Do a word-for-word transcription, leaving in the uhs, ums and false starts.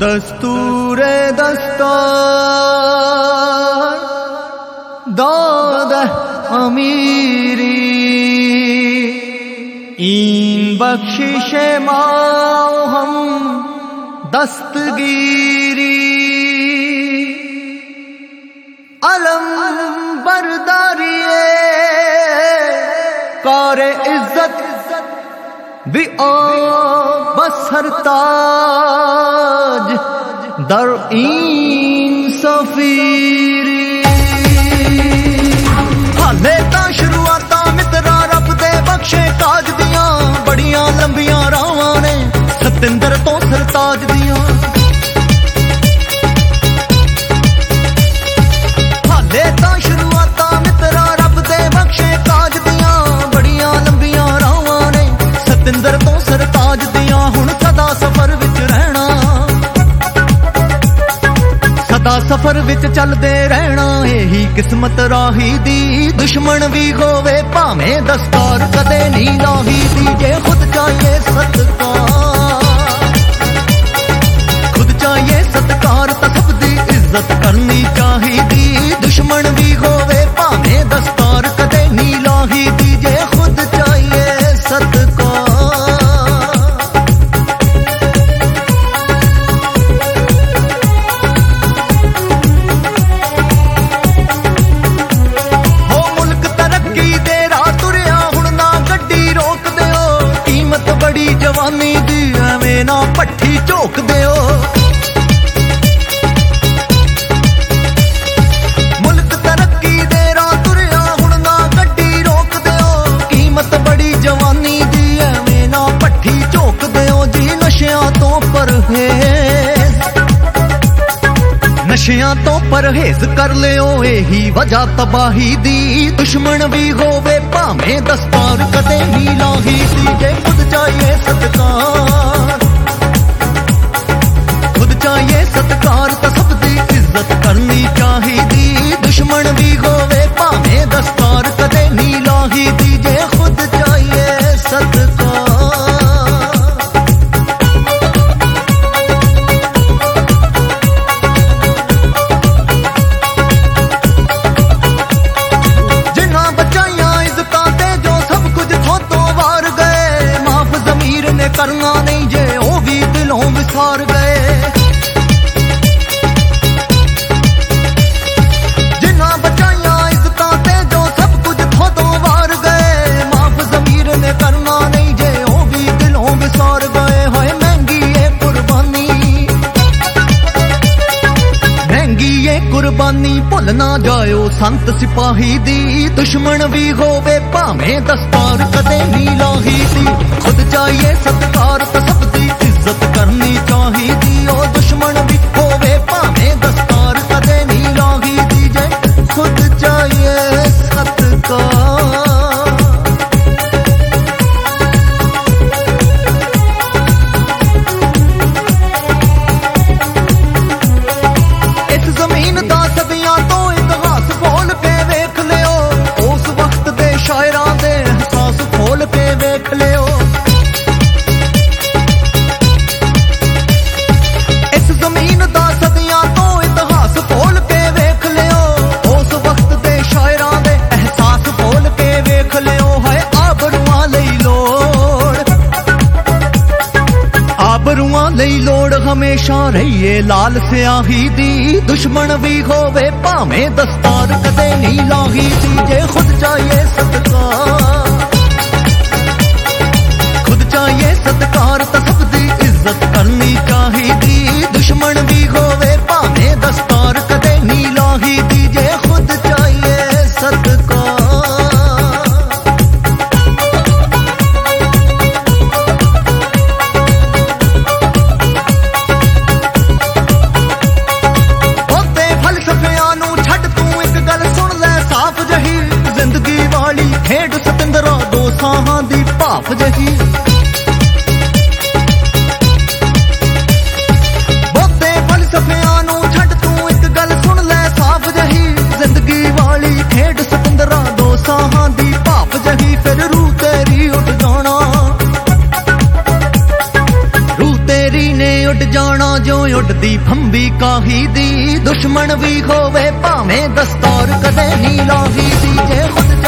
दस्तूरे दस्तार दाद अमीरी इन बख्शिशे माओ हम दस्तगीरी अलम बरदारिए कारे इज्जत भी ओ बसरताज दर इन सफीरी हाले तां शुरुआतां मित्रा रब दे बख्शे ताज दियां बड़ियां लंबियां रावां ने सतिंदर तो सरताज दियां हाले तां शुरुआतां मित्रा रब दे बख्शे ताज दियां बड़ियां लंबियां रावां ने सतिंदर तो सरताज दियां हुण सदा सफर विच रहना सदा सफर विच चलदे रहना यही किस्मत राही दी दुश्मन भी होवे भावें दस्तार कदे नहीं लाही दी जे खुद चाहिए सत्कार खुद चाहिए सत्कार तां सब दी इज्जत करनी चाहिदी दुश्मन भी होवे भावें दस्तार कदे नहीं लाही दी जे खुद चाहिए सत्कार जवानी दी एवें ना पट्ठी झोक दिओ मुल्क तरक्की दे राह तुरिया हुण ना गड्डी रोक दिओ कीमत बड़ी जवानी दी एवें ना पट्ठी झोक दिओ जी नशियां तो परहेज नशियां तो परहेज कर लियो यही वजह तबाही दी दुश्मन भी होवे भावें दस्तार कदे नहीं लाही दी जे खुद चाहिए सत्कार खुद चाहिए सत्कार तां सब दी इज्जत करनी चाहिदी दुश्मन भी होवे भावें दस्तार कदे नहीं लाही दी जे खुद चाहिए सत्कार करना नहीं जे ओ भी दिलों विसार गए जिन्ना बचाइया इज्जतां ते जो सब कुछ थोड़ों वार गए माफ ज़मीर ने करना नहीं जे ओ भी दिलों विसार गए होए महंगी ये कुर्बानी महंगी ये कुर्बानी भुल ना जायो संत सिपाही दी दुश्मन भी होवे भावें दस्तार कदे नहीं लाही दी खुद चाहिए सत्कार तां सब दी इज्जत करनी चाहिदी ओ दुश्मन भी होवे भावें दस्तार कदे नहीं लाही दी जे खुद चाहिए सत्कार इस जमीन दा सदियां तो इतिहास खोल के वेख लियो उस वक्त दे शायरां दे एहसास खोल के वेख लियो लई लोड़ हमेशा रहिए लाल स्याही दी दुश्मन भी होवे भावें दस्तार कदे नहीं लाही दी जे खुद चाहिए सत्कार खुद चाहिए सत्कार तां सब दी इज्जत करनी चाहिदी दुश्मन भी होवे भावें दस्तार कदे नहीं लाही दी जे खुद चाहिए सत्कार खेड सतिंदरा दो साहां दी भाफ जही बहुते फलसफियां नूं छड्ड तू एक गल सुन लै साफ जही जिंदगी वाली खेड सतिंदरा दो साहां दी भाफ जही फिर रूह तेरी उठ जाना रूह तेरी ने उठ ਜਾਣਾ ਜੋ ਉੱਡਦੀ ਫੰਬੀ ਕਾਹੀ ਦੀ, ਦੁਸ਼ਮਣ ਵੀ ਹੋਵੇ ਭਾਵੇਂ ਦਸਤਾਰ ਕਦੇ ਨਹੀਂ ਲਾਹੀ ਦੀ। ਜੇ ਖੁਦ